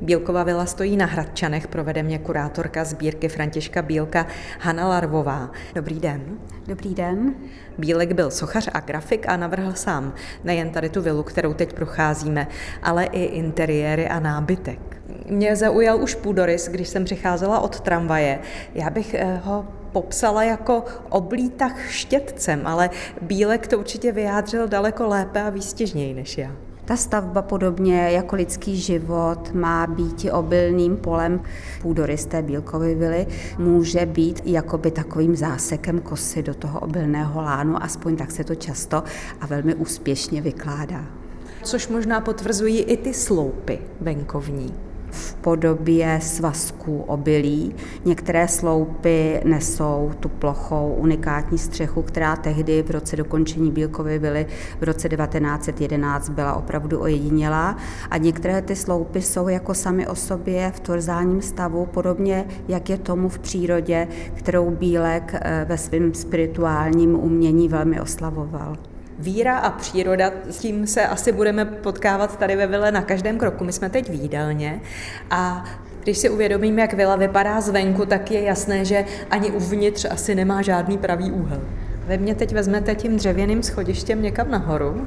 Bílkova vila stojí na Hradčanech, provede mě kurátorka sbírky Františka Bílka Hana Larvová. Dobrý den. Dobrý den. Bílek byl sochař a grafik a navrhl sám nejen tady tu vilu, kterou teď procházíme, ale i interiéry a nábytek. Mě zaujal už půdorys, když jsem přicházela od tramvaje. Já bych ho popsala jako oblítah štětcem, ale Bílek to určitě vyjádřil daleko lépe a výstižněji než já. Ta stavba podobně jako lidský život má být obilným polem. Půdorys té Bílkovy vily může být jakoby takovým zásekem kosy do toho obilného lánu, aspoň tak se to často a velmi úspěšně vykládá. Což možná potvrzují i ty sloupy venkovní. V podobě svazků obilí. Některé sloupy nesou tu plochou unikátní střechu, která tehdy v roce dokončení Bílkovy vily v roce 1911 byla opravdu ojedinělá. A některé ty sloupy jsou jako samy o sobě v torzálním stavu, podobně jak je tomu v přírodě, kterou Bílek ve svém spirituálním umění velmi oslavoval. Víra a příroda, s tím se asi budeme potkávat tady ve vile na každém kroku. My jsme teď v jídelně a když si uvědomíme, jak vila vypadá zvenku, tak je jasné, že ani uvnitř asi nemá žádný pravý úhel. Vy mě teď vezmete tím dřevěným schodištěm někam nahoru.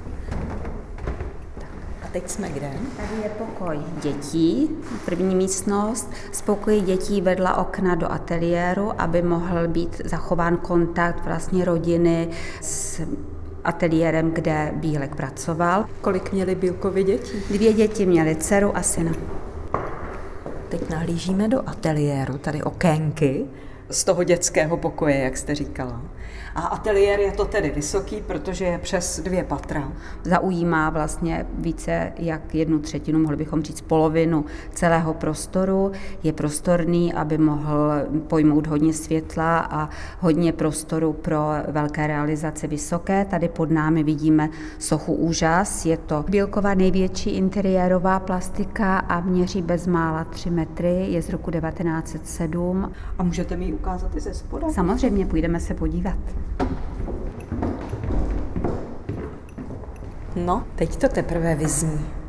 A teď jsme kde? Tady je pokoj dětí, první místnost. Z pokoji dětí vedla okna do ateliéru, aby mohl být zachován kontakt vlastně rodiny s ateliérem, kde Bílek pracoval. Kolik měli Bílkovi dětí? 2 děti měly, dceru a syna. Teď nahlížíme do ateliéru, tady okénky z toho dětského pokoje, jak jste říkala. A ateliér je to tedy vysoký, protože je přes 2 patra. Zaujímá vlastně více jak 1/3, mohli bychom říct polovinu celého prostoru. Je prostorný, aby mohl pojmout hodně světla a hodně prostoru pro velké realizace vysoké. Tady pod námi vidíme sochu Úžas. Je to Bílkova největší interiérová plastika a měří bezmála 3 metry. Je z roku 1907. A můžete mi ji ukázat i ze spoda? Samozřejmě, půjdeme se podívat. No, teď to teprve vyzní.